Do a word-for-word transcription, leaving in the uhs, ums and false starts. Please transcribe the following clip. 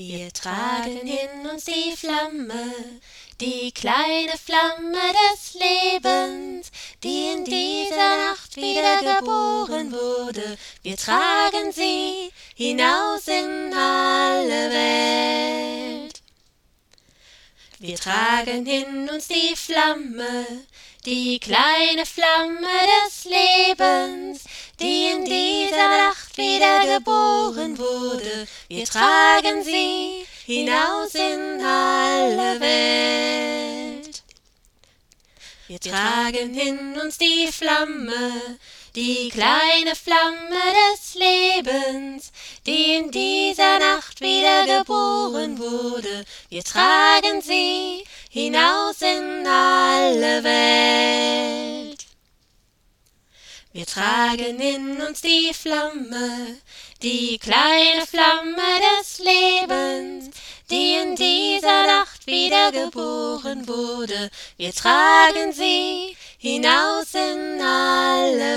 Wir tragen in uns die Flamme, die kleine Flamme des Lebens, die in dieser Nacht wieder geboren wurde. Wir tragen sie hinaus in alle Welt. Wir tragen in uns die Flamme, die kleine Flamme des Lebens, die in dieser Nacht wieder geboren wurde. Wir tragen sie hinaus in alle Welt. Wir tragen in uns die Flamme, die kleine Flamme des Lebens, die in dieser Nacht wieder geboren wurde. Wir tragen sie hinaus in alle Welt. Wir tragen in uns die Flamme, die kleine Flamme des Lebens, die in dieser Nacht wieder geboren wurde. Wir tragen sie hinaus in alle